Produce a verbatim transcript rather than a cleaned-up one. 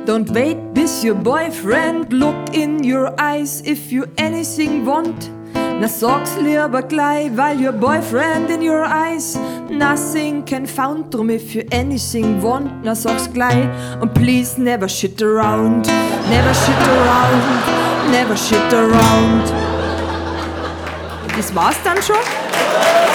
Don't wait bis your boyfriend look in your eyes if you anything want. Na sag's lieber gleich, weil your boyfriend in your eyes nothing can found. Drum if you anything want, na sag's gleich. Und please never shit around, never shit around, never shit around. Das war's dann schon?